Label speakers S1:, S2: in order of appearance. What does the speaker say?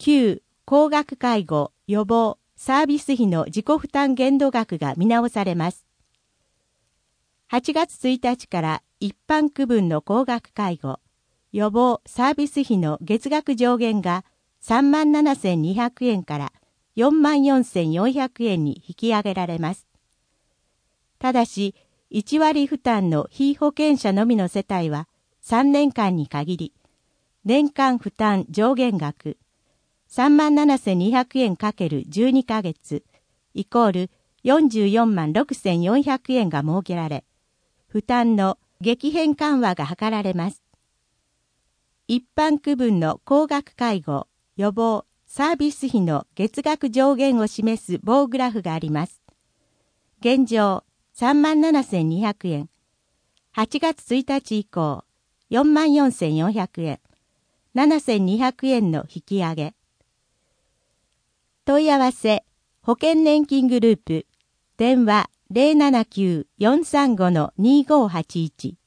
S1: 旧高額介護予防サービス費の自己負担限度額が見直されます。8月1日から一般区分の高額介護予防サービス費の月額上限が37,200円から44,400円に引き上げられます。ただし、1割負担の被保険者のみの世帯は3年間に限り、年間負担上限額37,200円 ×12 ヶ月イコール446,400円が設けられ、負担の激変緩和が図られます。一般区分の高額介護、予防、サービス費の月額上限を示す棒グラフがあります。現状、37,200円。8月1日以降、44,400円。7,200円の引き上げ。問い合わせ、保険年金グループ、電話 079-435-2581